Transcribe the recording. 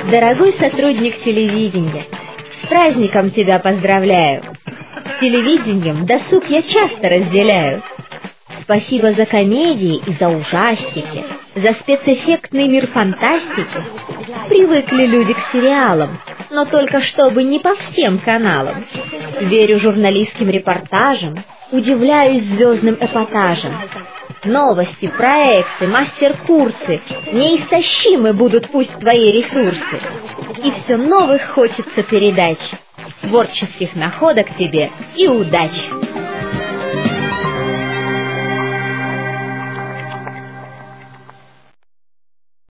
Дорогой сотрудник телевидения, с праздником тебя поздравляю. С телевидением досуг я часто разделяю. Спасибо за комедии и за ужастики, за спецэффектный мир фантастики. Привыкли люди к сериалам, но только чтобы не по всем каналам. Верю журналистским репортажам, удивляюсь звездным эпатажам. Новости, проекты, мастер-курсы неистощимы будут пусть твои ресурсы. И все новых хочется передач, творческих находок тебе и удач.